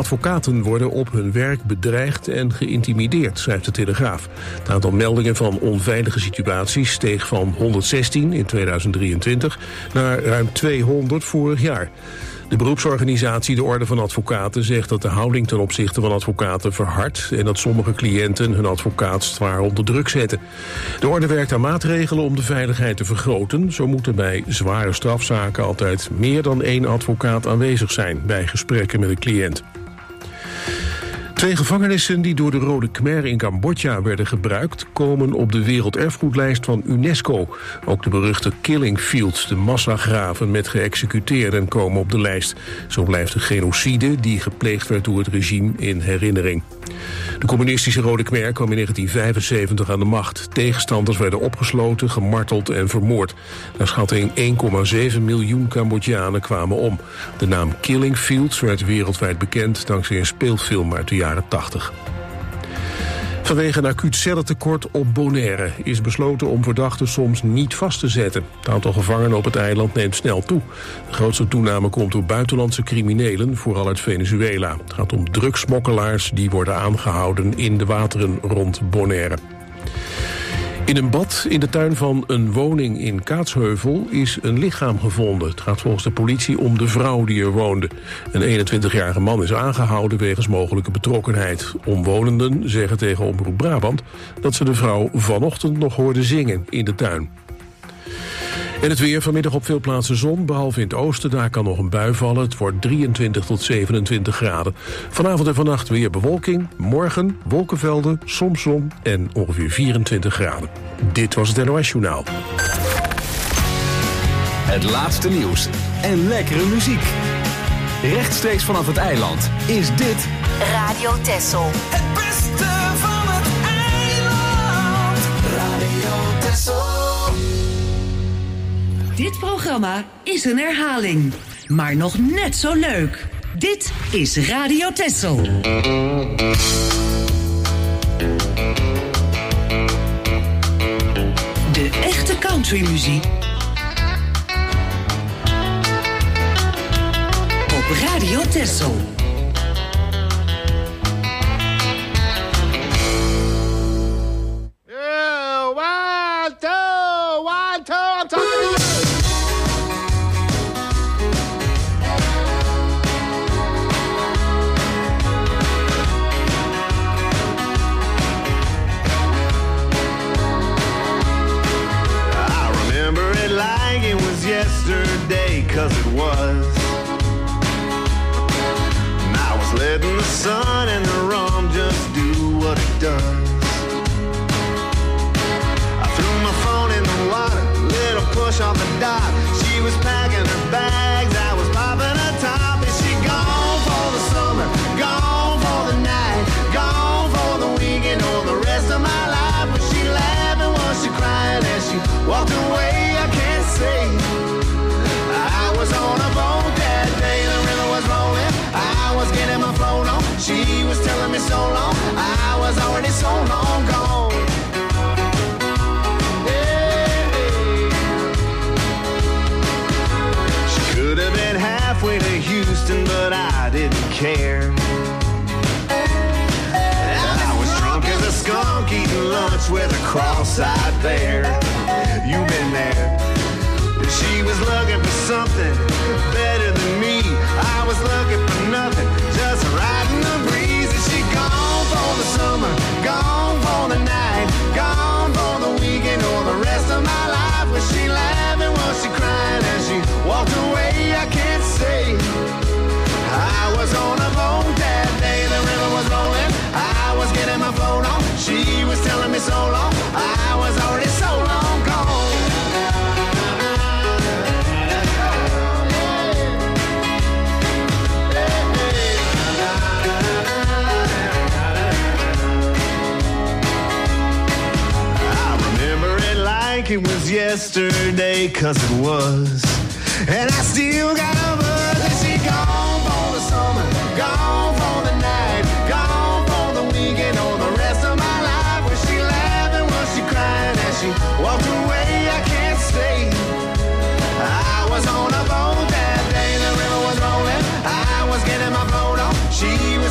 Advocaten worden op hun werk bedreigd en geïntimideerd, schrijft de Telegraaf. Het aantal meldingen van onveilige situaties steeg van 116 in 2023 naar ruim 200 vorig jaar. De beroepsorganisatie De Orde van Advocaten zegt dat de houding ten opzichte van advocaten verhardt en dat sommige cliënten hun advocaat zwaar onder druk zetten. De Orde werkt aan maatregelen om de veiligheid te vergroten. Zo moeten bij zware strafzaken altijd meer dan 1 advocaat aanwezig zijn bij gesprekken met een cliënt. 2 gevangenissen die door de Rode Khmer in Cambodja werden gebruikt, komen op de werelderfgoedlijst van UNESCO. Ook de beruchte killing fields, de massagraven met geëxecuteerden, komen op de lijst. Zo blijft de genocide die gepleegd werd door het regime in herinnering. De communistische Rode Khmer kwam in 1975 aan de macht. Tegenstanders werden opgesloten, gemarteld en vermoord. Naar schatting 1,7 miljoen Cambodjanen kwamen om. De naam Killing Fields werd wereldwijd bekend dankzij een speelfilm uit de jaren 80. Vanwege een acuut cellentekort op Bonaire is besloten om verdachten soms niet vast te zetten. Het aantal gevangenen op het eiland neemt snel toe. De grootste toename komt door buitenlandse criminelen, vooral uit Venezuela. Het gaat om drugssmokkelaars die worden aangehouden in de wateren rond Bonaire. In een bad in de tuin van een woning in Kaatsheuvel is een lichaam gevonden. Het gaat volgens de politie om de vrouw die er woonde. Een 21-jarige man is aangehouden wegens mogelijke betrokkenheid. Omwonenden zeggen tegen Omroep Brabant dat ze de vrouw vanochtend nog hoorden zingen in de tuin. En het weer, vanmiddag op veel plaatsen zon, behalve in het oosten. Daar kan nog een bui vallen. Het wordt 23 tot 27 graden. Vanavond en vannacht weer bewolking. Morgen wolkenvelden, soms zon en ongeveer 24 graden. Dit was het NOS Journaal. Het laatste nieuws en lekkere muziek. Rechtstreeks vanaf het eiland is dit Radio Texel. Het beste van het eiland. Radio Texel. Dit programma is een herhaling, maar nog net zo leuk. Dit is Radio Texel. De echte countrymuziek op Radio Texel. Yesterday, 'cause it was. And I was letting the sun and the rum just do what it does. I threw my phone in the water, little push off the dock. She was packing her bags, I was popping her top. And she gone for the summer, gone for the night, gone for the weekend or the rest of my life. Was she laughing, was she crying as she walked away? I can't say. I was on a boat that day, the river was rolling. I was getting my float on. She was telling me so long. I was already so long gone. Yeah. She could have been halfway to Houston, but I didn't care. I was drunk as a skunk eating lunch with a cross-eyed bear. You've been there. She was looking for something better than me. I was looking for nothing, just riding the breeze. And she gone for the summer, gone for the night, gone for the weekend or the rest of my life. Was she laughing, was she crying as she walked away? I can't say. I was on a boat that day, the river was rolling. I was getting my float on. She was telling me so long. I was already so long gone. It was yesterday, 'cause it was. And I still got a buzz. And she gone for the summer, gone for the night, gone for the weekend or the rest of my life. Was she laughing, was she crying as she walked away? I can't say. I was on a boat that day, the river was rolling. I was getting my boat on. She was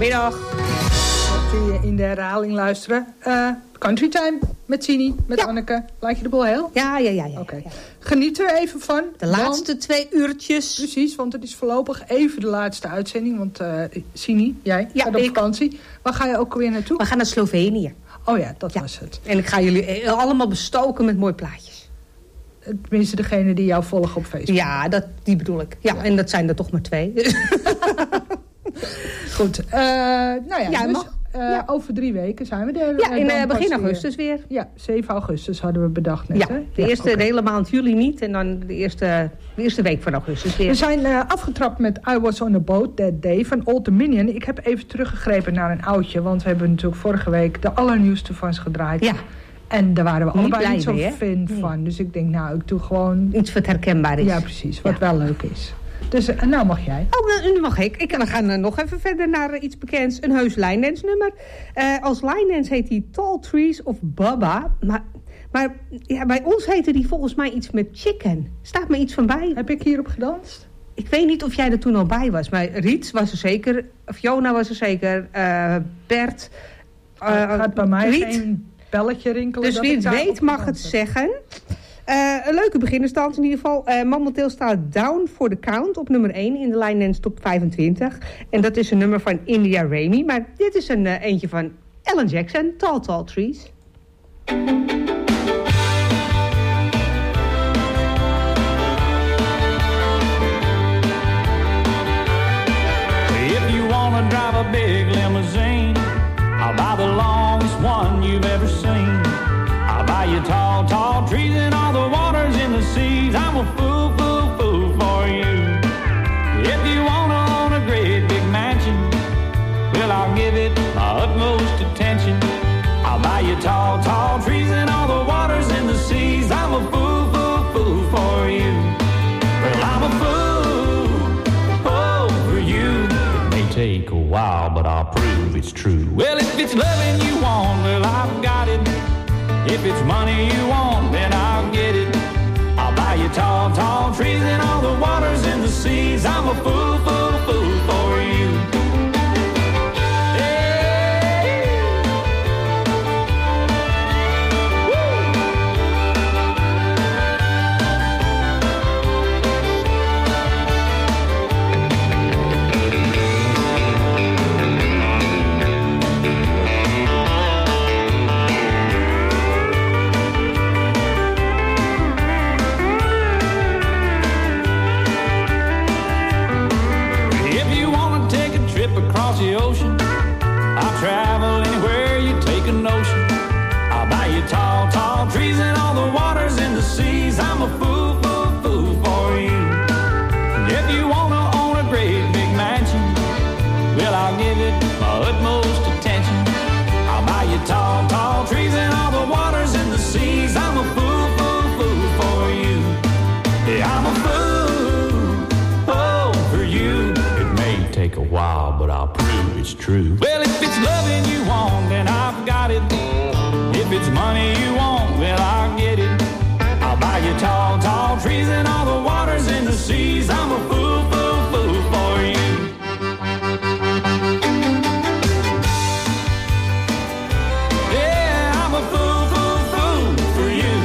Goedemiddag. Kun je in de herhaling luisteren. Country Time met Sini, met Anneke. Laat je de boel heel? Ja. Oké. Geniet er even van. De laatste 2 uurtjes. Precies, want het is voorlopig even de laatste uitzending. Want Sini, jij gaat op vakantie. Waar ga je ook alweer naartoe? We gaan naar Slovenië. Oh ja, dat was het. En ik ga jullie allemaal bestoken met mooie plaatjes. Tenminste, degene die jou volgen op Facebook. Ja, die bedoel ik. Ja, en dat zijn er toch maar 2. Goed. Over 3 weken zijn we er. Ja, in begin augustus weer. Ja, 7 augustus hadden we bedacht net. Ja, hè? De hele maand juli niet. En dan de eerste week van augustus weer. We zijn afgetrapt met I Was On A Boat That Day van Old Dominion. Ik heb even teruggegrepen naar een oudje. Want we hebben natuurlijk vorige week de allernieuwste van ze gedraaid. Ja. En daar waren we allebei niet zo mee, fan van. Dus ik denk, ik doe gewoon... iets wat herkenbaar is. Ja, precies. Wat wel leuk is. Dus nou mag jij. Oh, nu mag ik. We gaan nog even verder naar iets bekends. Een heus line dance nummer. Als line dance heet die Tall Trees of Baba. Maar bij ons heette die volgens mij iets met chicken. Staat me iets van bij. Heb ik hierop gedanst? Ik weet niet of jij er toen al bij was. Maar Riet was er zeker. Fiona was er zeker. Bert. Gaat bij mij Riet. Geen belletje rinkelen. Dus wie het weet mag het zeggen. Een leuke beginnersstand in ieder geval. Momenteel staat Down for the Count op nummer 1 in de Line Dance Top 25. En dat is een nummer van India Ramey. Maar dit is eentje van Alan Jackson, Tall Tall Trees. If you wanna drive a big limousine, I'll buy the longest one you've ever seen. I'll buy you tall, tall trees and all the waters in the seas. I'm a fool, fool, fool for you. If you wanna own a great big mansion, well, I'll give it my utmost attention. I'll buy you tall, tall trees and all the waters in the seas. I'm a fool, fool, fool for you. Well, I'm a fool, fool for you. It may take a while, but I'll prove it's true. Well, if it's loving you want, well, I've got it. If it's money you want, then I'll get it. I'll buy you tall, tall trees and all the waters in the seas. I'm a fool, fool, fool for you. Across the ocean, I'll travel anywhere you take a notion. I'll buy you tall, tall trees and all the waters in the seas. I'm a fool, fool, fool for you. And if you wanna own a great big mansion, well, I'll give it my utmost attention. I'll buy you tall, tall trees and all the waters in the seas. I'm a fool, fool, fool for you. Yeah, I'm a fool, fool for you. It may take a while, but I'll prove it's true. Well, if it's loving you want, then I've got it. If it's money you want, well, I'll get it. I'll buy you tall, tall trees and all the waters in the seas. I'm a fool, fool, fool for you. Yeah, I'm a fool, fool, fool for you.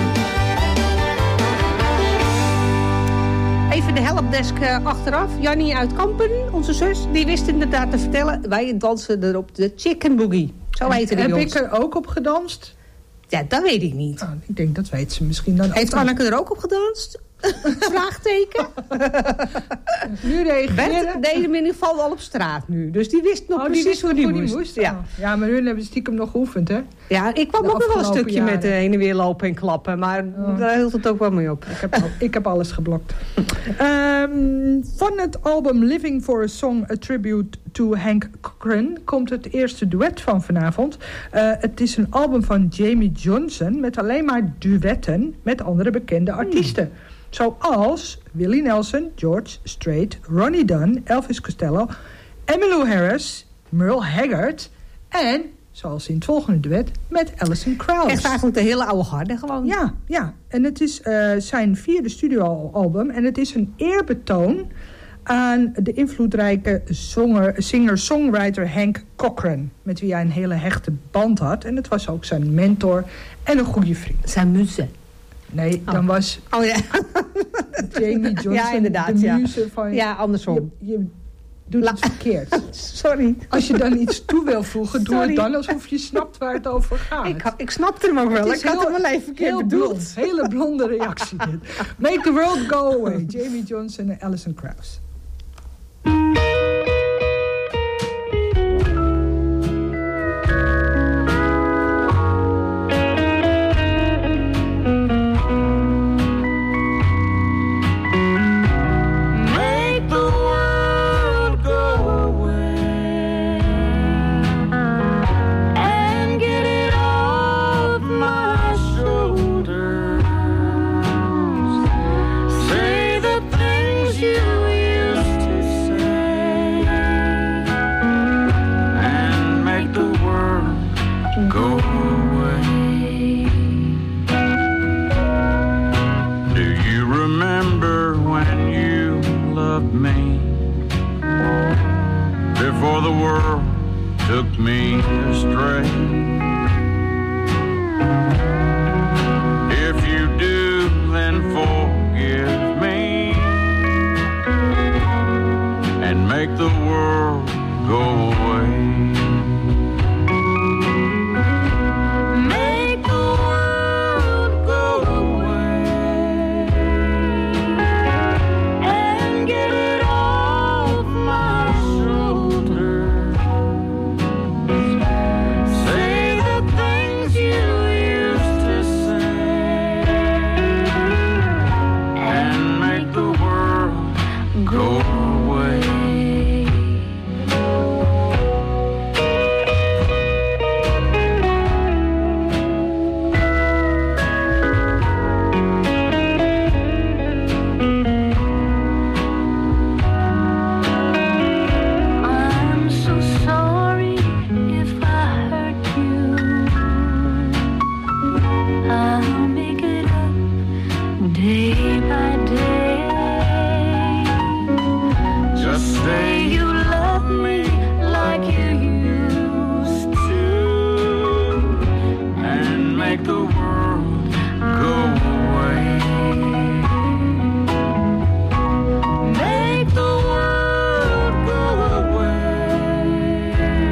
Even de helpdesk achteraf. Jannie uit Kampen, onze zus, die wist inderdaad te vertellen. Wij dansen er op de Chicken Boogie. Zo heette die. Heb ons. ik er ook op gedanst? Ja, dat weet ik niet. Oh, ik denk, dat weet ze misschien dan. Heeft Anneke er ook op gedanst? Vraagteken. Nu reageren. Bert deed hem in ieder geval al op straat nu. Dus die wist nog precies hoe die moest. Ja. Ja, maar hun hebben stiekem nog geoefend, hè? Ja, ik kwam ook nog wel een stukje met heen en weer lopen en klappen. Maar daar hield het ook wel mee op. Ik heb alles geblokt. Van het album Living for a Song, A Tribute to Hank Cochran, komt het eerste duet van vanavond. Het is een album van Jamie Johnson met alleen maar duetten met andere bekende artiesten. Zoals Willie Nelson, George Strait, Ronnie Dunn, Elvis Costello, Emmylou Harris, Merle Haggard en, zoals in het volgende duet, met Alison Krauss. Echt eigenlijk de hele oude garde gewoon. Ja. En het is zijn 4e studioalbum en het is een eerbetoon aan de invloedrijke singer-songwriter Hank Cochran, met wie hij een hele hechte band had. En het was ook zijn mentor en een goede vriend. Zijn muze. Nee, dan was Jamie Johnson ja, inderdaad, de muze van... Ja, andersom. Je doet het verkeerd. Sorry. Als je dan iets toe wil voegen, doe het dan alsof je snapt waar het over gaat. Ik snapte hem ook wel. Ik had hem wel even verkeerd bedoeld. Hele blonde reactie dit. Make the world go away. Jamie Johnson en Alison Krauss. Before the world took me astray. If you do, then forgive me and make the world go away. Make the world go away and get it off my shoulders. Say the things you used to say and make the world go away. I'm so sorry if I hurt you. I'll make it up day by day. Just say you love me like you used to and make the world go away. Make the world go away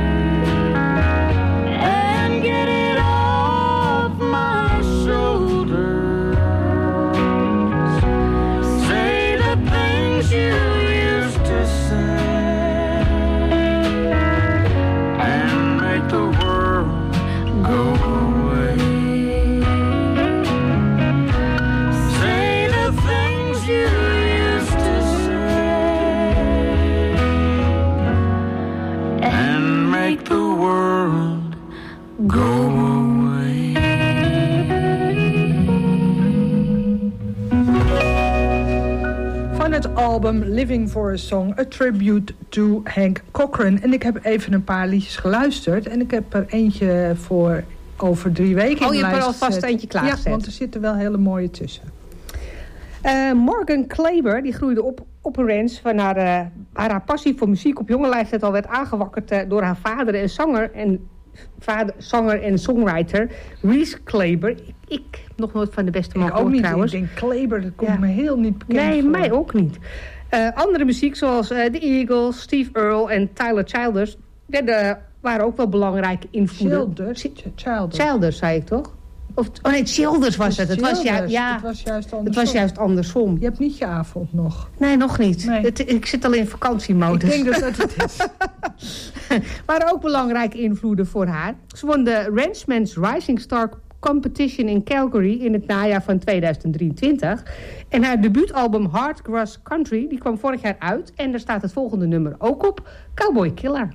and get it off my shoulders. Say the things you used to say and make the world go away. Say the things you used to say and make the world go away. Van het album Living for a Song, a tribute to Hank Cochran. En ik heb even een paar liedjes geluisterd. En ik heb er eentje voor over 3 weken Oh, je in de hebt er lijst alvast gezet. eentje klaargezet. Ja, want er zitten wel hele mooie tussen. Morgan Klaber die groeide op een ranch waar haar passie voor muziek op jonge leeftijd al werd aangewakkerd door haar vader en zanger en songwriter Reese Klaber. Ik nog nooit van de beste man Ik ook gehoord niet. trouwens. Ik denk Klaber, dat komt me heel niet bekend Nee, voor. mij ook niet. Andere muziek zoals The Eagles, Steve Earle en Tyler Childers waren ook wel belangrijke invloeden. Childers, zei ik toch? Childers was het. Het was juist andersom. Je hebt niet je avond nog. Nee, nog niet. Nee. Ik zit al in vakantiemodus. Ik denk dat het is. Waren ook belangrijke invloeden voor haar. Ze won de Ranchman's Rising Star Competition in Calgary in het najaar van 2023. En haar debuutalbum Hard Grass Country die kwam vorig jaar uit. En daar staat het volgende nummer ook op. Cowboy Killer.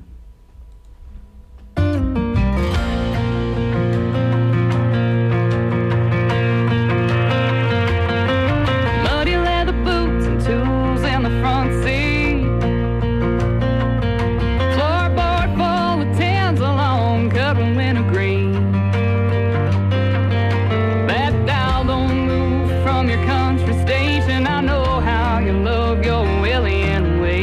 Muddy leather boots and tools in the front seat. Floorboard full of tins along cutting wintergreen. That dial don't move from your country station. I know how you love your Willie anyway.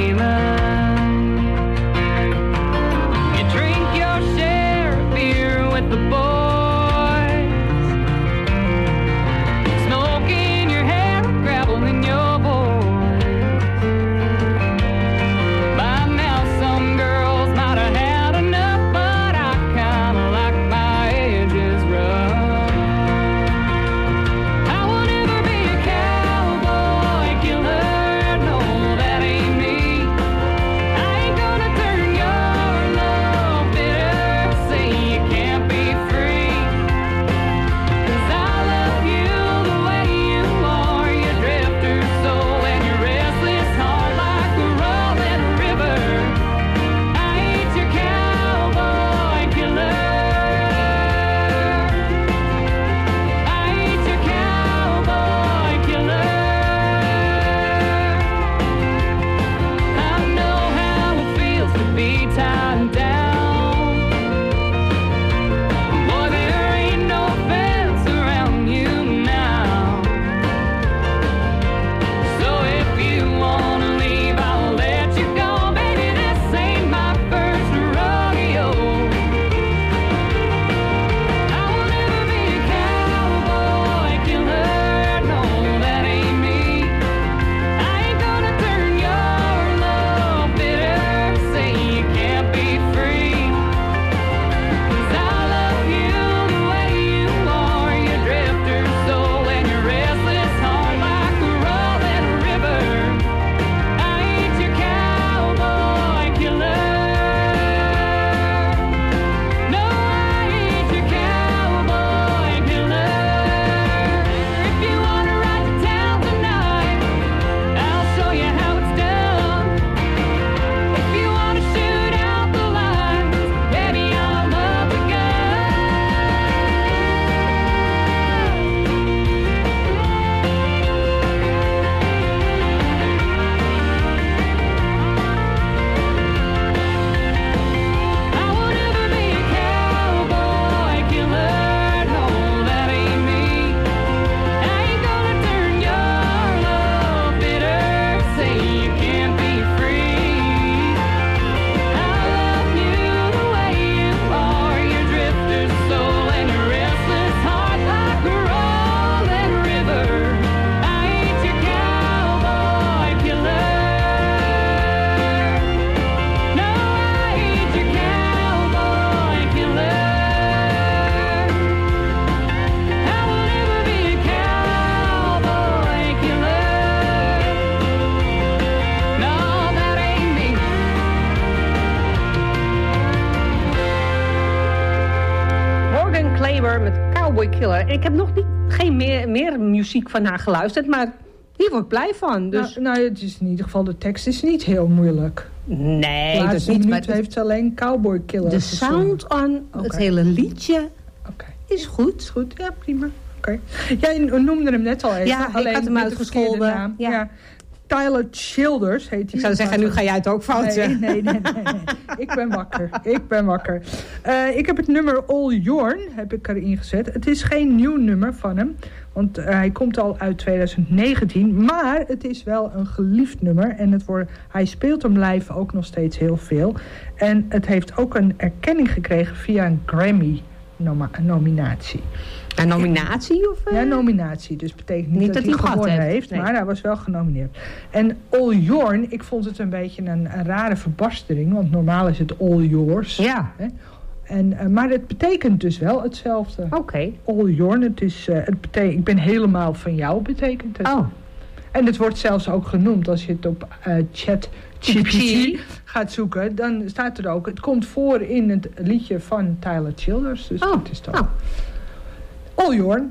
Claiborne met Cowboy Killer. En ik heb nog geen meer muziek van haar geluisterd, maar hier word ik blij van. Dus... Nou, het is in ieder geval, de tekst is niet heel moeilijk. Nee, dat is niet. Maar het heeft alleen Cowboy Killer. De sound on het hele liedje is goed. Is goed, ja, prima. Oké. Jij noemde hem net al even. Ja, ik had hem uitgescholden. Ja. Tyler Childers heet hij. Ik zou zeggen, nu ga jij het ook fout zeggen. Nee. Ik ben wakker. Ik heb het nummer All Yourn heb ik erin gezet. Het is geen nieuw nummer van hem. Want hij komt al uit 2019. Maar het is wel een geliefd nummer. En hij speelt hem live ook nog steeds heel veel. En het heeft ook een erkenning gekregen via een Grammy-nominatie. Een nominatie? Of, Ja, nominatie. Dus betekent niet dat hij gewonnen heeft. Nee. Maar hij was wel genomineerd. En All Yourn, ik vond het een beetje een rare verbastering. Want normaal is het All Yours. Ja. Hè? Maar het betekent dus wel hetzelfde. Oké. All Yourn, ik ben helemaal van jou, betekent het. Oh. En het wordt zelfs ook genoemd als je het op ChatGPT gaat zoeken. Dan staat er ook, het komt voor in het liedje van Tyler Childers. Dus dat is toch... Oh. All Yourn.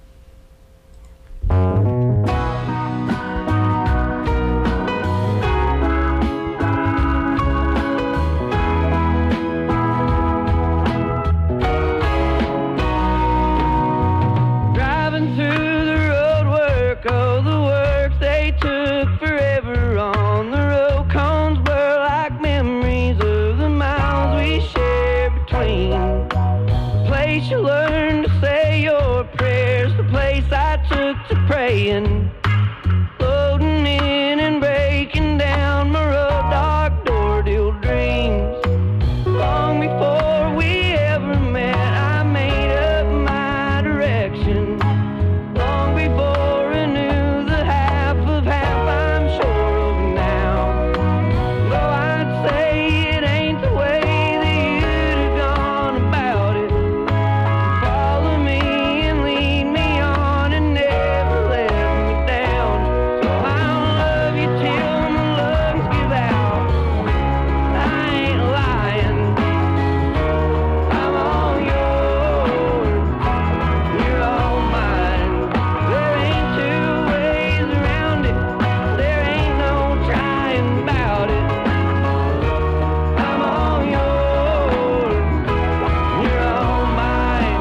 Driving through the road work, oh the work they took forever on the road. Cones blur like memories of the miles we shared between. The place you learn to say your prayers, the place I took to praying. Loading in and breaking down my road dark door till dreams. Long before we ever met, I made up my direction. Long before I knew the half of half I'm sure of now. Though I'd say it ain't the way that you'd have gone about it. Follow me and lead me on and never let me down. So I'll love you till my lungs give out. I ain't lying. I'm all yours. You're all mine. There ain't two ways around it. There ain't no trying about it. I'm all yours. You're all mine.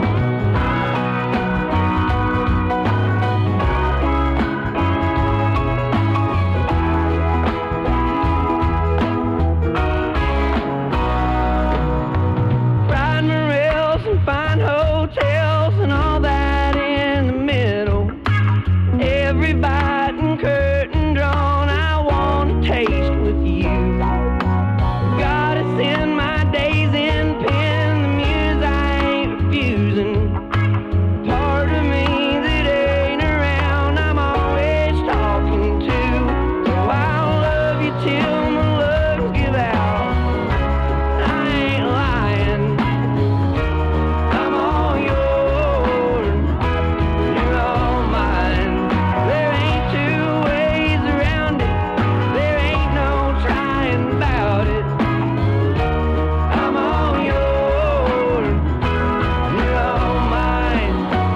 Ride my rails and find hotels and all that in the middle. Every bite and curtain drawn I want to taste with you. Gotta send my days in pen, the muse I ain't refusing. Part of me that ain't around, I'm always talking to. So I'll love you till my lungs give out. I ain't lying. I'm all yours. You're all mine. There ain't two ways around it. There ain't no trying about it. I'm all yours. You're all mine.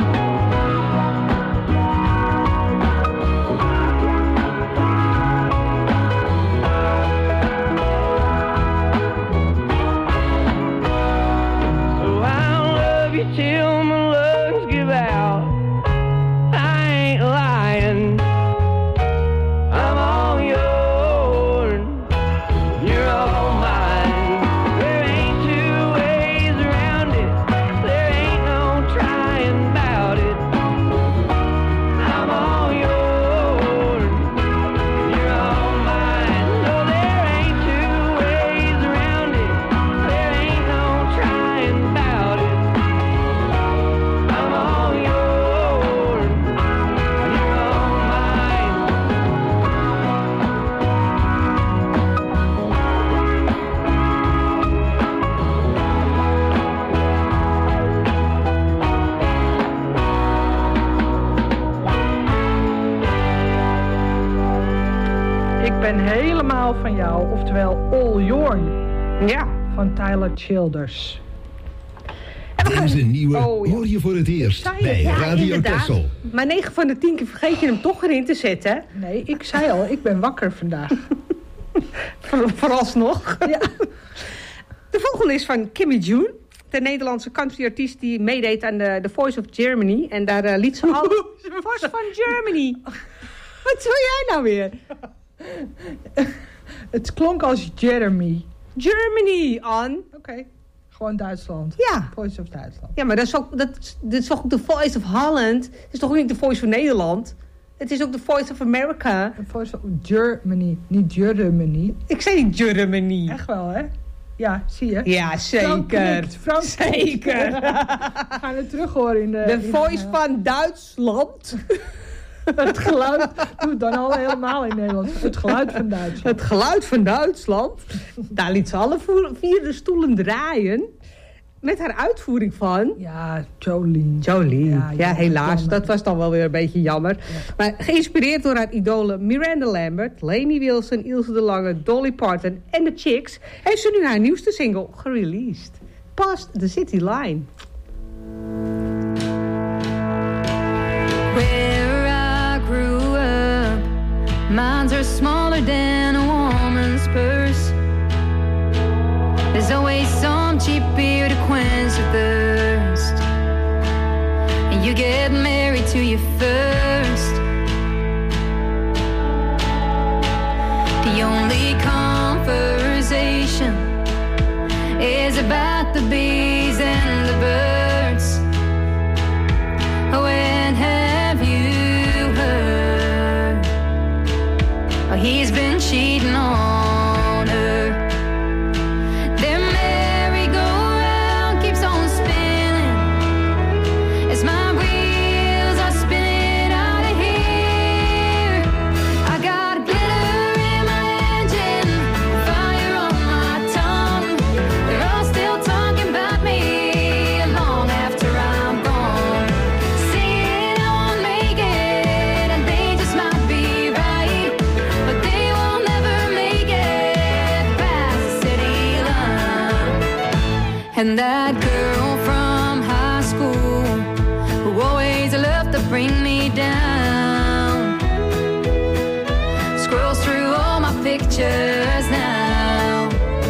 So I'll love you till my lungs give out. I ain't lying. I'm all yours. You're all mine. There ain't two ways around it. There ain't no trying about it. I'm all yours. You're all mine. No, there ain't two ways around it. There ain't no trying about it. I'm all yours. You're all mine. Ik ben helemaal van jou, oftewel All Yourn. Ja. Van Tyler Childers. En Deze nieuwe hoor je voor het eerst bij Radio Texel. Maar 9 van de 10 keer vergeet je hem toch erin te zetten. Nee, ik zei al, ik ben wakker vandaag. Vooralsnog. Ja. De volgende is van Kimmy June. De Nederlandse countryartiest die meedeed aan The Voice of Germany. En daar liet ze al... Voice van Germany. Wat wil jij nou weer? Het klonk als Jeremy. Germany, Ann. Oké. Gewoon Duitsland. Ja. Voice of Duitsland. Ja, maar dat is toch ook The Voice of Holland? Het is toch ook niet The Voice van Nederland? Het is ook The Voice of America. The Voice of Germany. Niet Germany. Ik zei niet Germany. Echt wel, hè? Ja, zie je? Ja, zeker. Frank zeker. We gaan het terug horen in de... The Voice van Duitsland. Het geluid doet dan al helemaal in Nederland. Het geluid van Duitsland. Het geluid van Duitsland. Daar liet ze alle 4 de stoelen draaien. Met haar uitvoering van... Ja, Jolene. Ja, helaas. Jammer. Dat was dan wel weer een beetje jammer. Ja. Maar geïnspireerd door haar idolen Miranda Lambert, Lainey Wilson, Ilse de Lange, Dolly Parton en The Chicks... heeft ze nu haar nieuwste single gereleased. Past the City Line. Where I grew up, minds are smaller than a woman's purse. There's always some cheap beer to quench the thirst, and you get married to your first. The only conversation is about the bees and the birds. When have you heard? Oh, he's been cheating on her. Their merry-go-round keeps on spinning as my wheels are spinning out of here. I got glitter in my engine, fire on my tongue. They're all still talking about me long after I'm gone. Saying I won't make it, and they just might be right, but they will never make it past the city line. And that girl from high school who always loved to bring me down scrolls through all my pictures now.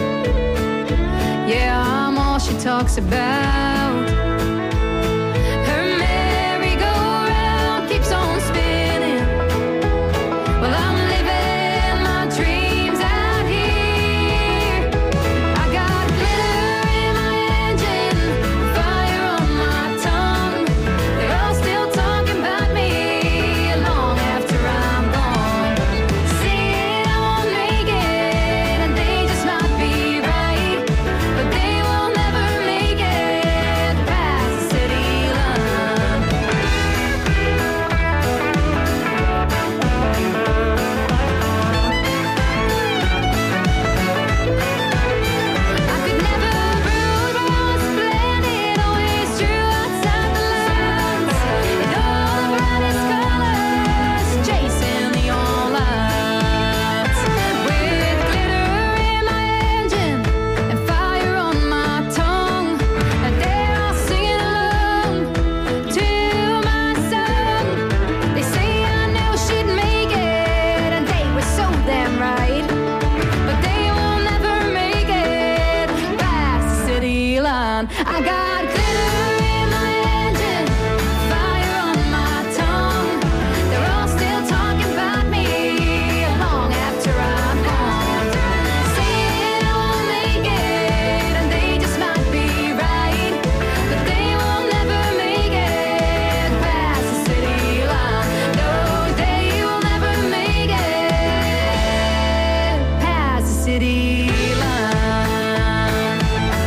Yeah, I'm all she talks about. Her merry-go-round keeps on spinning. Well, I'm living my dreams out here. I got glitter in my engine, fire on my tongue. They're all still talking about me long after I'm gone. Saying I won't make it, and they just might be right, but they will never make it past the city line. I could never brood around splendid, always true outside the lines. In all the brightest colors, chasing the all-lights. With glitter in my engine and fire on my tongue, and they're all singing along to my song. They say I knew she'd make it, and they were so damn right, but they will never make it past the city line. I got glitter in my engine, fire on my tongue. They're all still talking about me long after I'm gone. Saying I won't make it, and they just might be right, but they will never make it past the city line. No, they will never make it past the city line.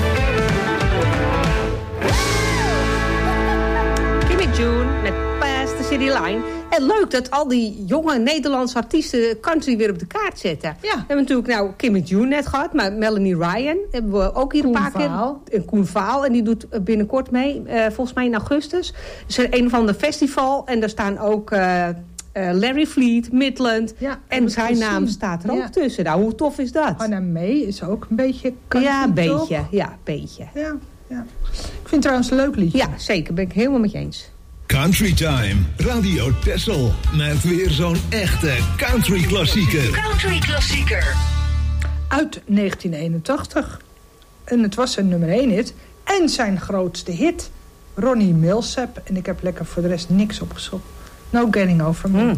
Kimmy June met Past the City Line. En leuk dat al die jonge Nederlandse artiesten country weer op de kaart zetten. Ja. We hebben natuurlijk nou Kimmy June net gehad, maar Melanie Ryan hebben we ook hier Koen een paar Vaal. keer. En Koen Vaal, en die doet binnenkort mee, volgens mij in augustus. Dus een of ander festival en daar staan ook Larry Fleet, Midland. Ja, heb en ik zijn gezien. naam staat er ook Ja. tussen. Nou, hoe tof is dat? Hannah May is ook een beetje country, Ja, een beetje. toch? Ja, een beetje. Ja, ja. Ik Ik vind het trouwens een leuk liedje. Ja, zeker. Ben ik helemaal met je eens. Country Time, Radio Texel. Met weer zo'n echte country klassieker. Country klassieker. Uit 1981. En het was zijn nummer 1 hit. En zijn grootste hit. Ronnie Milsap. En ik heb lekker voor de rest niks opgezocht. No Getting Over Me.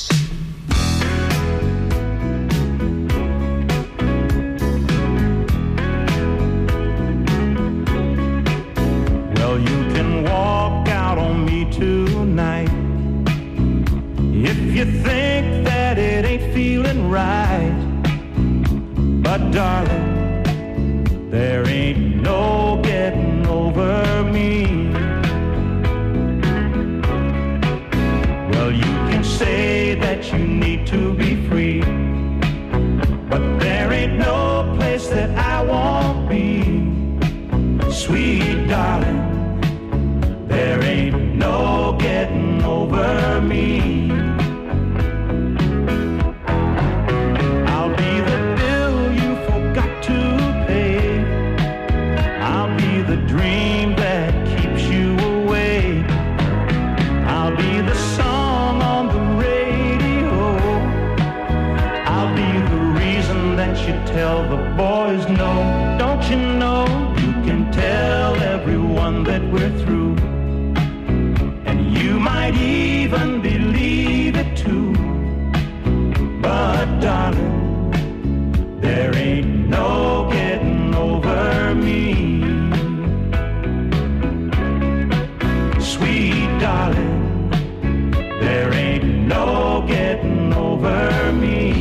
Well, you can walk out on me tonight if you think that it ain't feeling right. But darling, there ain't no getting over me. Well, you can say that you need to be free, but there ain't no place that I won't be. Sweet darling, there ain't no getting over me. I'll be the bill you forgot to pay. I'll be the dream that keeps you awake. I'll be the song on the radio. I'll be the reason that you tell the boys no. Don't you know you can tell everyone that we're through, and you might even believe it too. But darling, there ain't no getting over me. Sweet darling, there ain't no getting over me.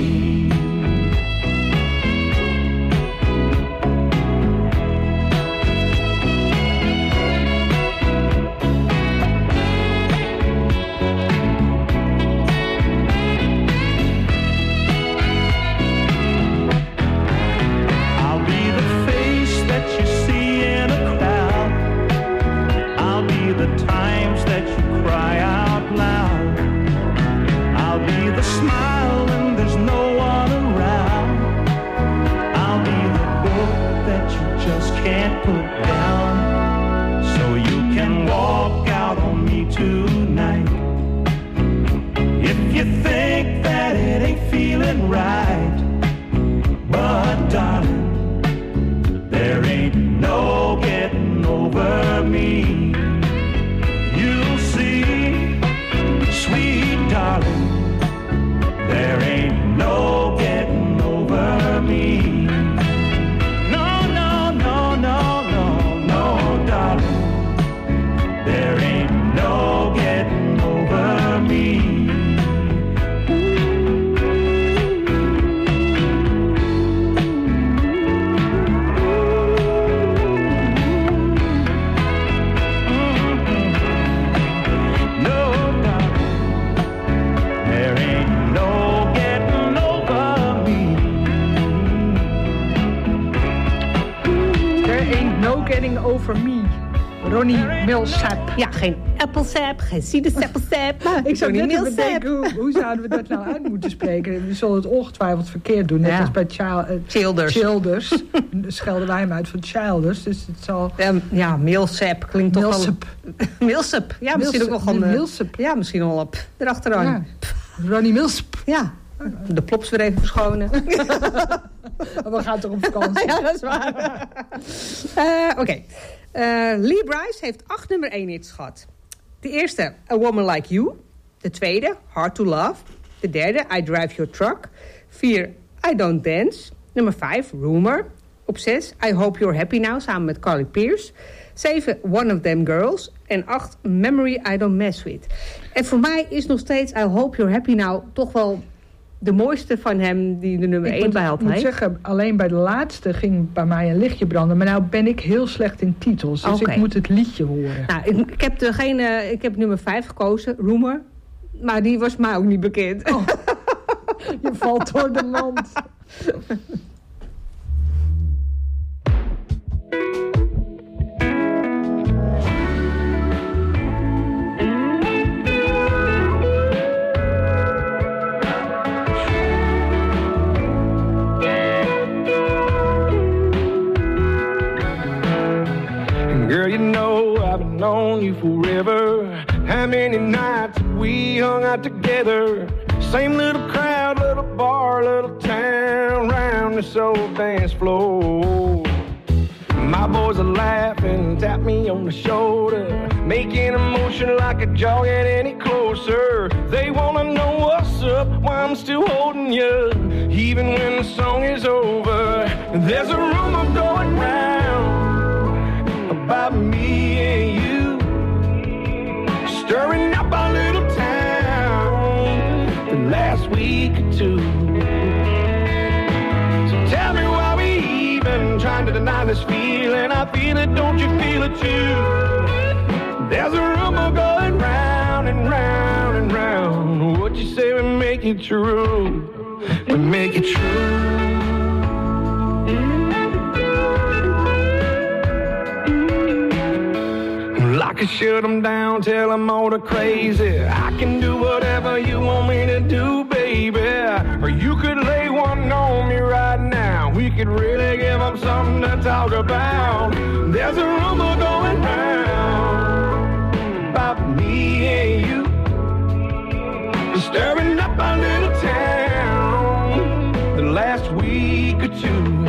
Smile when there's no one around. I'll be the book that you just can't put down. So you can walk out on me tonight if you think that it ain't feeling right. But darling, there ain't no getting over me. You'll see, sweet darling, there ain't no getting over me. No, no, no, no, no, no, darling. There ain't no getting over me. Getting Over Me. Ronnie Milsap. Ja, geen appelsap, geen sinaasappelsap. Ik zou net even denken, hoe zouden we dat nou uit moeten spreken? We zullen het ongetwijfeld verkeerd doen. Net als bij Childers. Dan schelden wij hem uit van Childers. Dus het zal... Ja, Milsap klinkt toch Milsap. wel... Milsap. Ja, misschien ook nog een... Milsap. Ja, misschien wel op erachteraan. Ja. Ronnie Milsap. Ja. De plops weer even verschonen. We gaan toch op vakantie. Ja, dat is waar. Oké. Lee Brice heeft 8 nummer 1 hits gehad. De eerste, A Woman Like You. De tweede, Hard to Love. De derde, I Drive Your Truck. 4, I Don't Dance. Nummer 5, Rumor. Op 6, I Hope You're Happy Now, samen met Carly Pearce. 7, One of Them Girls. En 8, Memory I Don't Mess With. En voor mij is nog steeds I Hope You're Happy Now toch wel de mooiste van hem die de nummer 1 behaald heeft. Ik moet zeggen, alleen bij de laatste ging bij mij een lichtje branden. Maar nou ben ik heel slecht in titels. Dus ik moet het liedje horen. Nou, ik heb nummer 5 gekozen, Rumor. Maar die was mij ook niet bekend. Oh. Je valt door de mand. Girl, Girl, you know I've known you forever. How many nights we hung out together? Same little crowd, little bar, little town, round this old dance floor. My boys are laughing, tap me on the shoulder, making a motion like a jaw get any closer. They wanna know what's up, why I'm still holding you, even when the song is over. There's a rumor going round about me and you, stirring up our little town the last week or two. So tell me why we even trying to deny this feeling. I feel it, don't you feel it too? There's a rumor going round and round and round. What you say we make it true? We make it true. I can shut them down, tell them all they're crazy. I can do whatever you want me to do, baby. Or you could lay one on me right now. We could really give them something to talk about. There's a rumor going round about me and you, stirring up our little town the last week or two.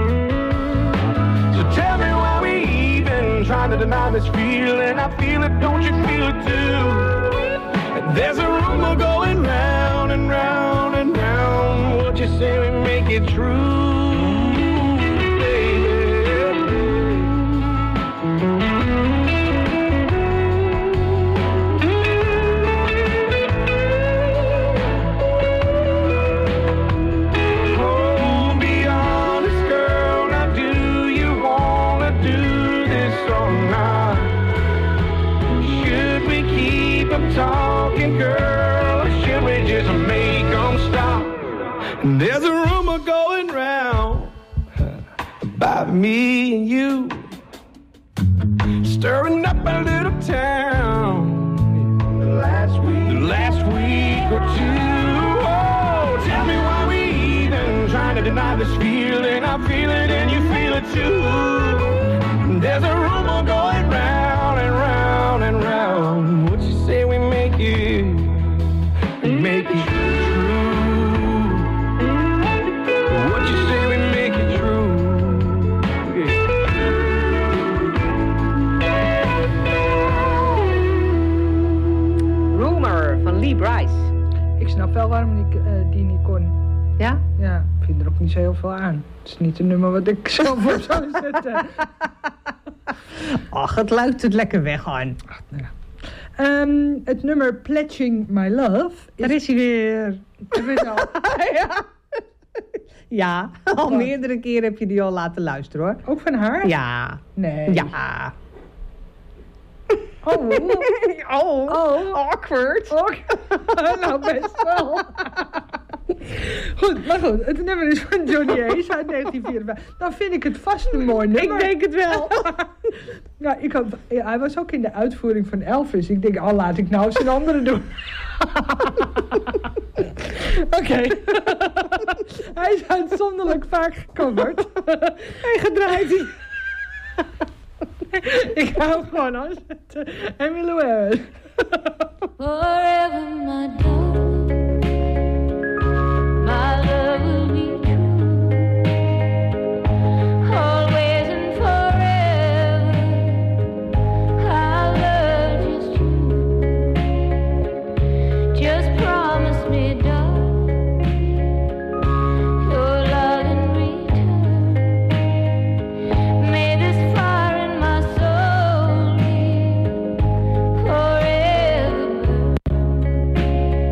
So tell me why we even trying to deny this feeling. I feel it, don't you feel it too? There's a rumor going round and round and round. What you say we make it true, baby? Oh, be honest, girl. Now, do you wanna do this or not? Should we keep them talking, girl, or should we just make them stop? There's a rumor going round about me and you, stirring up a little town the last week or two. Oh, tell me why we even trying to deny this feeling. I feel it and you feel it too. There's a rumor going round and round and round. What you say we make it true? What you say we make it true? Rumor van Lee Brice. Ik snap wel waarom die niet kon. Ja? Ja, ik vind er ook niet zo heel veel aan. Het is niet een nummer wat ik zelf op zou zetten. Ach, het luistert lekker weg aan. Het nummer Pledging My Love. Daar is hij weer. Ja. Ja, al meerdere keren heb je die al laten luisteren hoor. Ook van haar? Ja. Nee. Ja. Oh. Awkward. Nou, best wel. Goed, maar goed. Het nummer is van Johnny Ace uit 1954. Dan vind ik het vast een mooi nummer. Ik denk het wel. Ja, hij was ook in de uitvoering van Elvis. Ik denk, laat ik nou eens een andere doen. Oké. Hij is uitzonderlijk vaak gecoverd. En gedraaid. Ik hou gewoon aan zetten. Emmylou Harris. Forever, my darling, my love will be true. Always and forever, our love is true. Just promise me, darling, your love in return. May this fire in my soul be forever burn.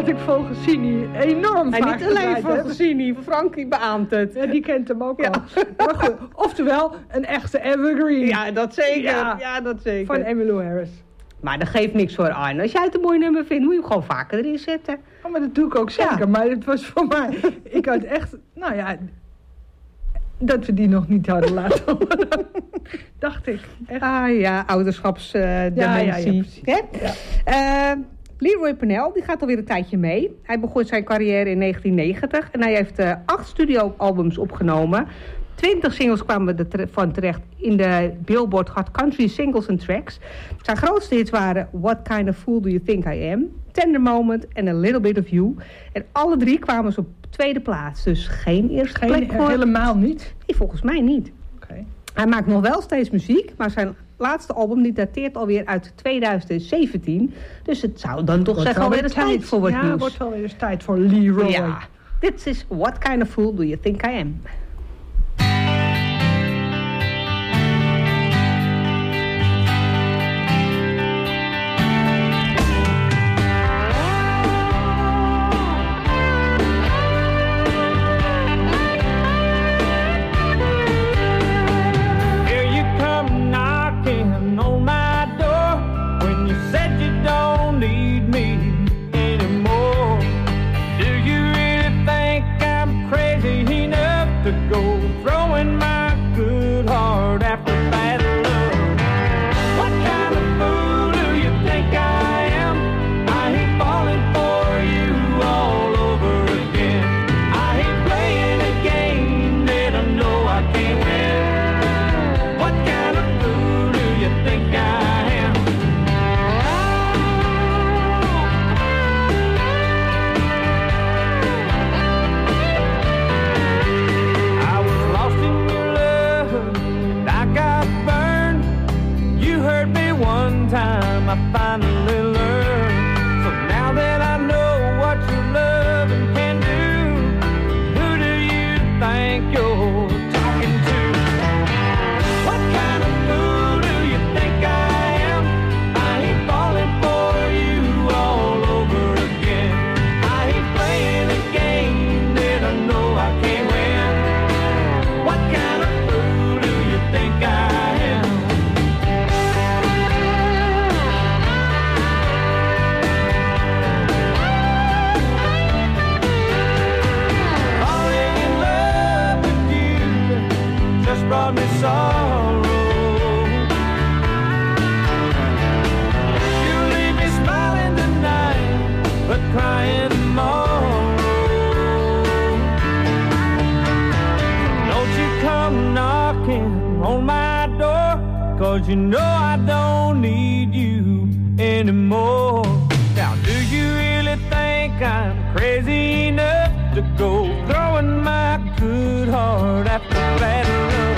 dat ik Volgensini enorm En vaak niet alleen gedraaid voor heb. Frankie, Frankie beaamt het. Ja, die kent hem ook al. Maar goed, oftewel een echte evergreen. Ja, dat zeker. Ja, dat zeker. Van Emmylou Harris. Maar dat geeft niks voor Arne. Als jij het een mooi nummer vindt, moet je hem gewoon vaker erin zetten. Oh, maar dat doe ik ook zeker. Ja. Maar het was voor mij... Ik had echt... Nou ja... Dat we die nog niet hadden laten horen. Dacht ik. Echt. Ah ja, ouderschapsdementie. Ja, Leroy Pennell, die gaat alweer een tijdje mee. Hij begon zijn carrière in 1990 en hij heeft 8 studioalbums opgenomen. 20 singles kwamen van terecht in de Billboard Hot Country Singles and Tracks. Zijn grootste hits waren What Kind of Fool Do You Think I Am, Tender Moment en A Little Bit of You. En alle 3 kwamen ze op tweede plaats. Dus geen eerste plek voor... Helemaal niet? Nee, volgens mij niet. Okay. Hij maakt nog wel steeds muziek, maar zijn laatste album die dateert alweer uit 2017. Dus het zou dan toch zeggen alweer eens tijd voor wat nieuws. Ja, het wordt wel weer eens tijd voor Leroy. Ja, dit is What Kind of Fool Do You Think I Am? You know I don't need you anymore. Now do you really think I'm crazy enough to go throwing my good heart after bad love?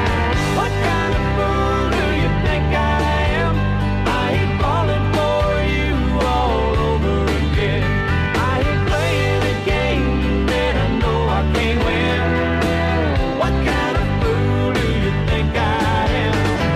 What kind of fool do you think I am? I ain't falling for you all over again. I ain't playing a game that I know I can't win. What kind of fool do you think I am?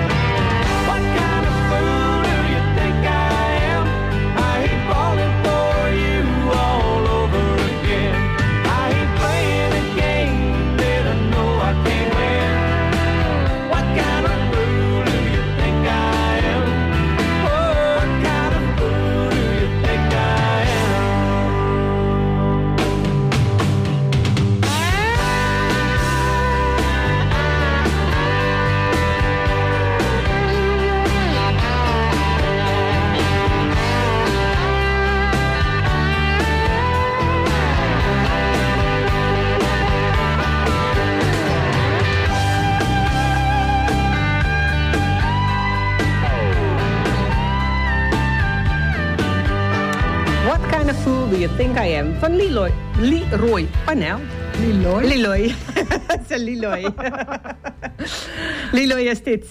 Fool Do You Think I Am? Van Leroy Pennell. Leroy. Het is een Leroy. Leroy is dit.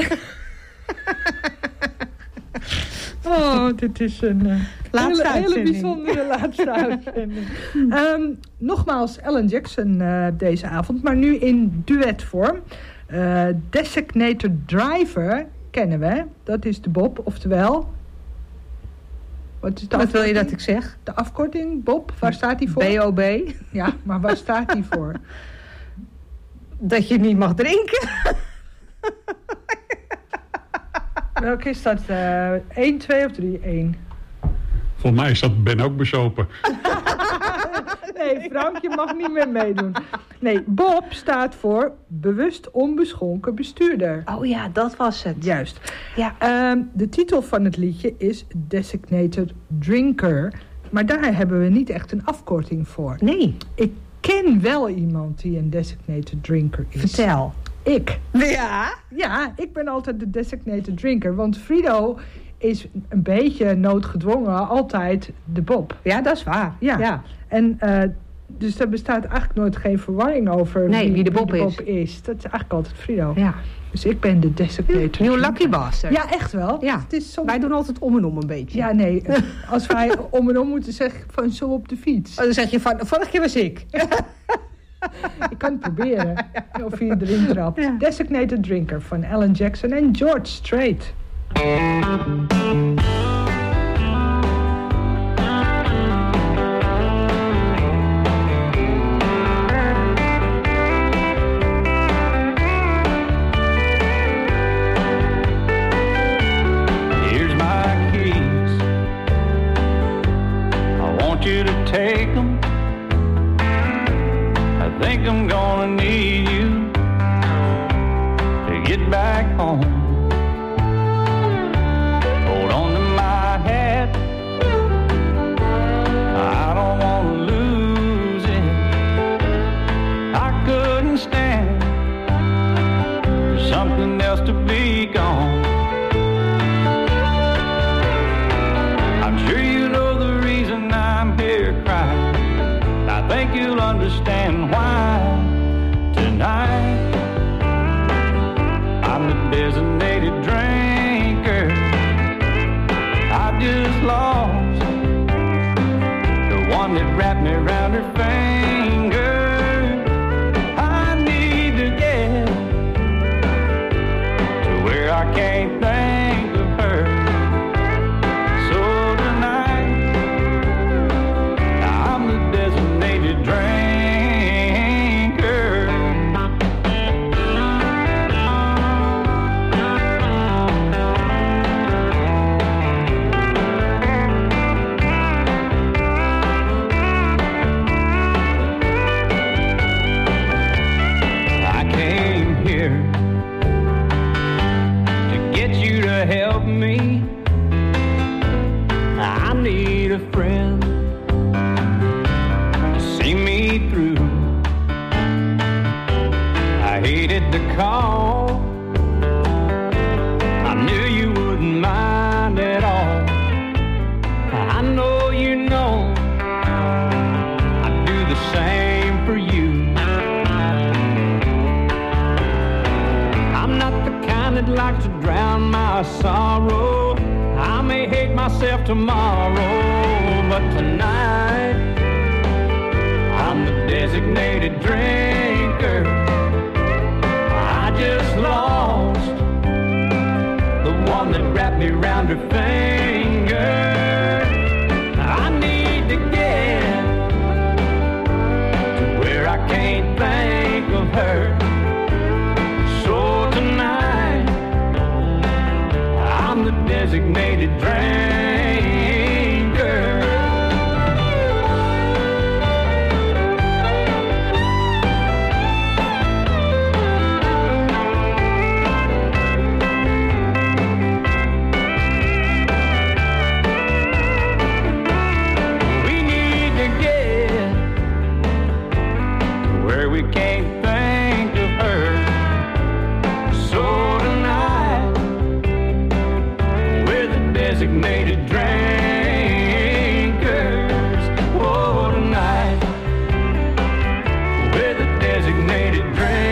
Oh, dit is een hele bijzondere laatste uitzending. Nogmaals Alan Jackson deze avond, maar nu in duetvorm. Designated Driver kennen we. Dat is de Bob, oftewel... Wat is de Wat wil je afkorting? dat ik zeg? De afkorting, Bob, waar staat die voor? BOB. Ja, maar waar staat die voor? Dat je niet mag drinken. Welke is dat? 1, 2 of 3? 1. Volgens mij is dat Ben ook bezopen. Nee, Frankje mag niet meer meedoen. Nee, Bob staat voor bewust onbeschonken bestuurder. Oh ja, dat was het. Juist. Ja. De titel van het liedje is Designated Drinker. Maar daar hebben we niet echt een afkorting voor. Nee. Ik ken wel iemand die een designated drinker is. Vertel. Ik. Ja? Ja, ik ben altijd de designated drinker. Want Frido is een beetje noodgedwongen altijd de Bob. Ja, dat is waar. Ja. En dus er bestaat eigenlijk nooit geen verwarring over wie de Bob is. Dat is eigenlijk altijd Frido. Ja. Dus ik ben de designated Nieuw drinker. lucky bastard. Ja, echt wel. Ja. Het is Wij doen altijd om en om een beetje. Ja, nee. Als wij om en om moeten zeggen van zo op de fiets. Dan zeg je van, vorige keer was ik. Ik kan het proberen. Of je erin trapt. Ja. Designated Drinker van Alan Jackson en George Strait. Here's my keys. I want you to take them. I think I'm gonna need you to get back home. Hold on to my hat. I don't wanna lose it. I couldn't stand for something else to be gone. I'm sure you know the reason I'm here crying. I think you'll understand why tonight I'm the designated drinker. I just lost the one that wrapped me around her finger. I need to get to where I can't think of her. So tonight I'm the designated drinker. I came here to get you to help me. I need a friend to see me through. I hated the call. I knew you wouldn't mind at all. I know you know I'd do the same for you. I'm not the kind that likes to drown my sorrow. I may hate myself tomorrow, but tonight I'm the designated drinker. I just lost the one that wrapped me around her finger. I need to get to where I can't think of her. So tonight I'm the designated drinker. We need to get to where we can't think of her. So tonight we're the designated drinkers. Oh, tonight we're the designated drinkers.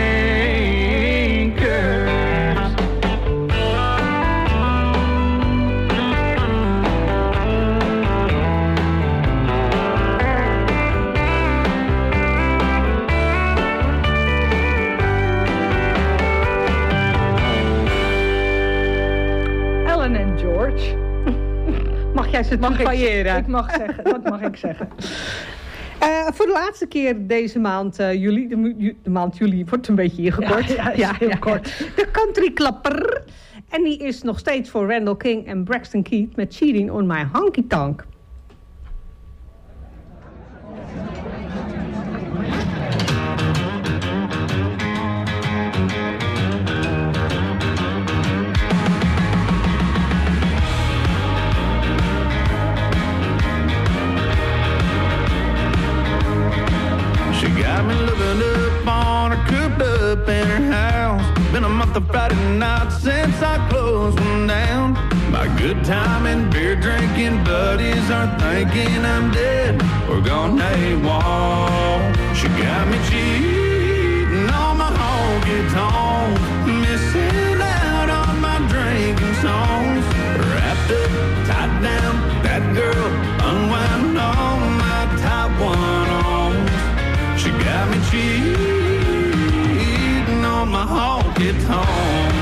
Ellen en George. Mag jij ze tutoyeren? Ik mag zeggen, dat mag ik zeggen. Voor de laatste keer deze maand juli. De maand juli wordt een beetje ingekort. Ja, heel kort. De country klapper. En die is nog steeds voor Randall King en Braxton Keith met Cheating on My Honky Tonk. She got me looking up on her, cooped up in her house. Been a month of Friday nights since I closed one down. My good time and beer drinking buddies are thinking I'm dead or gone AWOL. She got me cheating on my honky tonk, missing out on my drinking songs. Wrapped up, tied down, that girl unwound all my top one on. She got me cheating on my honky tonk.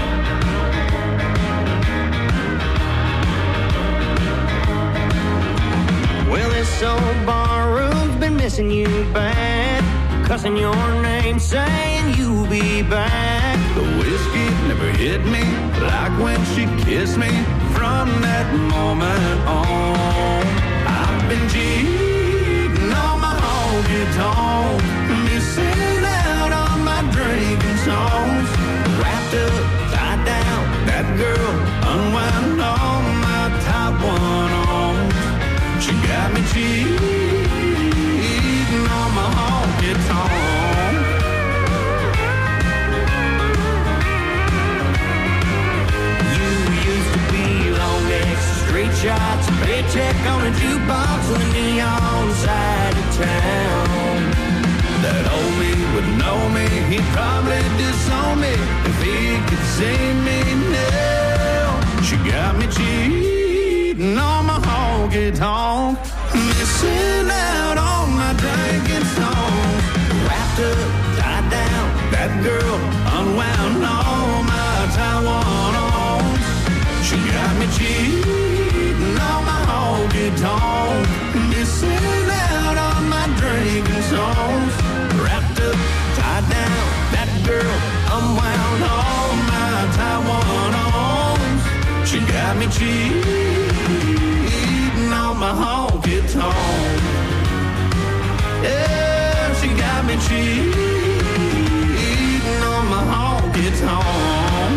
Well, this old bar room's been missing you bad, cussing your name, saying you'll be back. The whiskey never hit me like when she kissed me. From that moment on, I've been cheating on my honky tonk, missing out on my drinking songs. Wrapped up, tied down, that girl unwound all my top one on. She got me cheating on my honky tonk. You used to be long extra straight shots, a paycheck on a jukebox on the neon side of town. That old me would know me, he'd probably disown me if he could see me now. She got me cheating on my honky tonk, missing out on my drinking songs. Wrapped up, tied down, that girl unwound all my Taiwan ons. She got me cheating on my honky tonk, missing out on my drinking songs. Wrapped up, tied down, that girl unwound all my Taiwan ons. She got me cheating on my honky tonk. Yeah, she got me cheating on my honky tonk.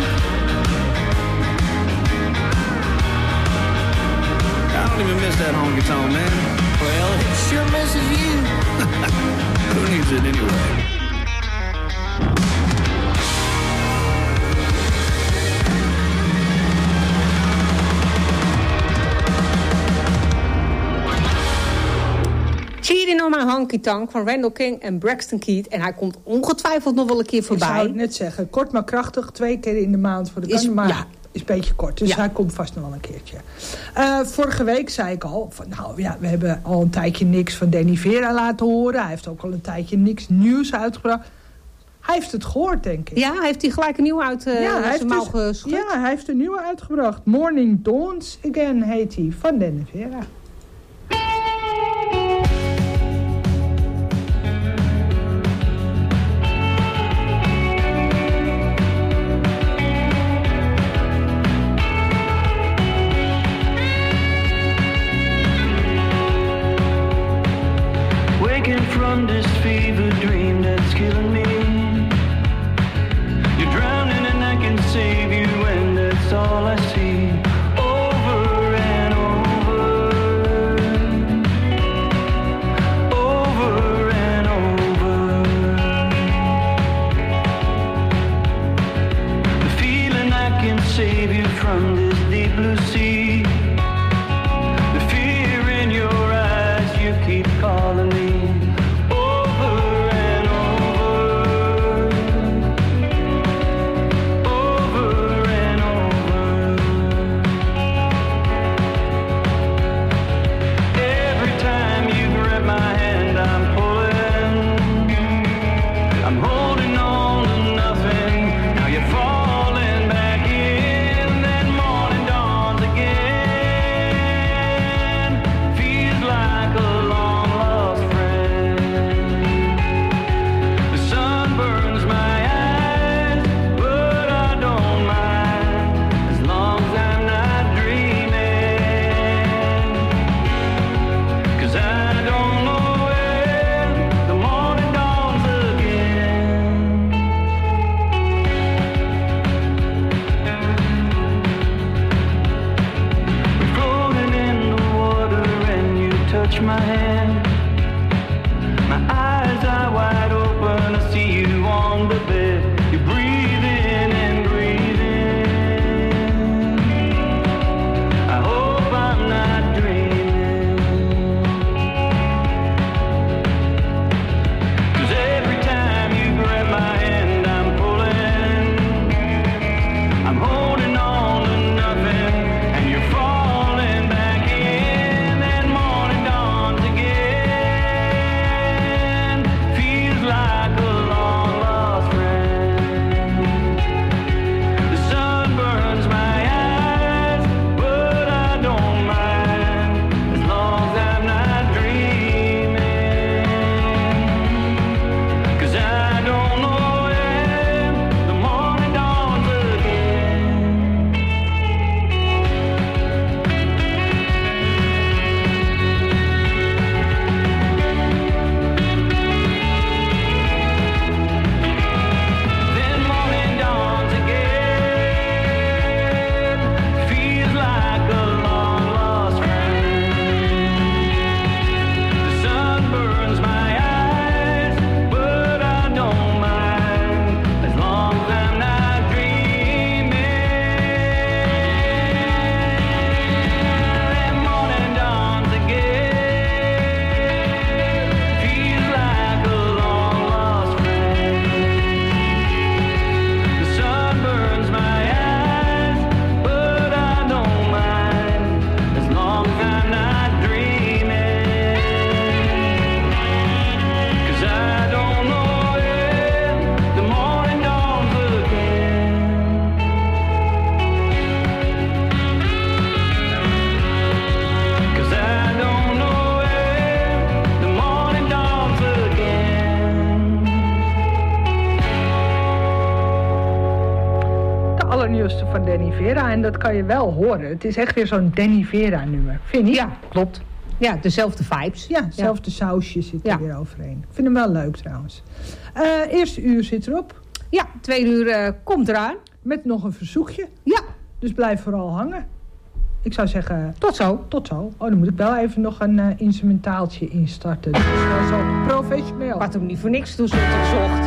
I don't even miss that honky tonk, man. Well, it sure misses you. Who needs it anyway? Cheating on My Honky Tonk van Randall King en Braxton Keith. En hij komt ongetwijfeld nog wel een keer voorbij. Ik zou het net zeggen, kort maar krachtig. 2 keer in de maand voor de kant. Maar ja, is een beetje kort. Dus hij komt vast nog wel een keertje. Vorige week zei ik al, van, nou ja, we hebben al een tijdje niks van Danny Vera laten horen. Hij heeft ook al een tijdje niks nieuws uitgebracht. Hij heeft het gehoord, denk ik. Ja, heeft hij gelijk een nieuwe uit zijn mouw geschud? Ja, hij heeft een nieuwe uitgebracht. Morning Dawns Again heet hij, van Danny Vera. From this fever dream that's killing me, you're drowning and I can save you, and that's all I see. Over and over, my hand. My eyes are wide open, I see you on the bed. You're breathing and breathing. I hope I'm not dreaming. 'Cause every time you grab my hand, I'm pulling. I'm holding on to nothing, and you're falling back in. Then morning dawns again. Feels like a long lost friend. The sun burns my eyes, but I don't mind as long as I'm not dreaming. 'Cause I don't know when the morning dawns again. Then morning dawns again. Feels like a long lost friend. The sun burns my eyes, but I don't mind as long as I'm not dreaming. Then morning dawns again. Feels like a long lost friend. The sun burns my eyes, but I don't mind as long as I'm not dreaming. 'Cause I don't know when the morning dawns again. 'Cause I don't know when the morning dawns again. De allernieuwste van Danny Vera. En dat kan je wel horen. Het is echt weer zo'n Danny Vera nummer. Vind je? Ja, klopt. Ja, dezelfde vibes. Ja, hetzelfde sausje zit er weer overheen. Ik vind hem wel leuk trouwens. Eerste uur zit erop. Ja, 2 uur komt eraan. Met nog een verzoekje. Ja. Dus blijf vooral hangen. Ik zou zeggen... Tot zo. Tot zo. Oh, dan moet ik wel even nog een instrumentaaltje instarten. Dat is wel zo professioneel. Ik had hem niet voor niks toen ze het zocht.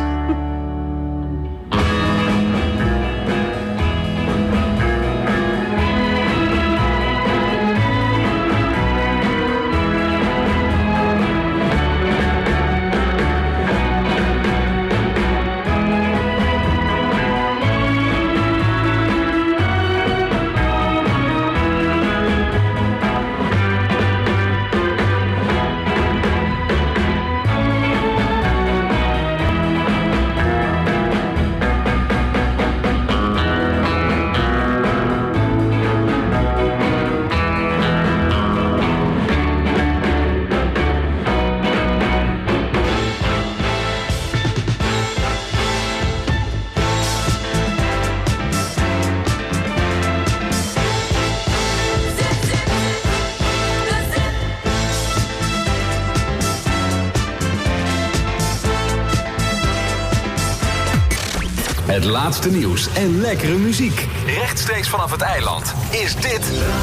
Het laatste nieuws en lekkere muziek. Rechtstreeks vanaf het eiland is dit...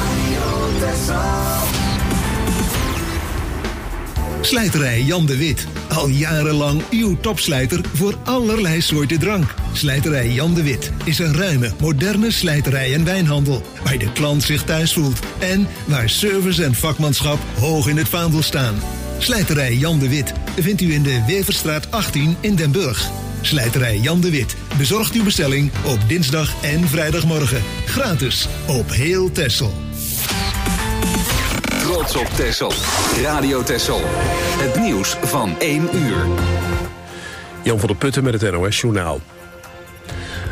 Slijterij Jan de Wit. Al jarenlang uw topslijter voor allerlei soorten drank. Slijterij Jan de Wit is een ruime, moderne slijterij en wijnhandel. Waar de klant zich thuis voelt. En waar service en vakmanschap hoog in het vaandel staan. Slijterij Jan de Wit vindt u in de Weverstraat 18 in Den Burg. Slijterij Jan de Wit bezorgt uw bestelling op dinsdag en vrijdagmorgen. Gratis op heel Texel. Trots op Texel. Radio Texel. Het nieuws van 1 uur. Jan van der Putten met het NOS Journaal.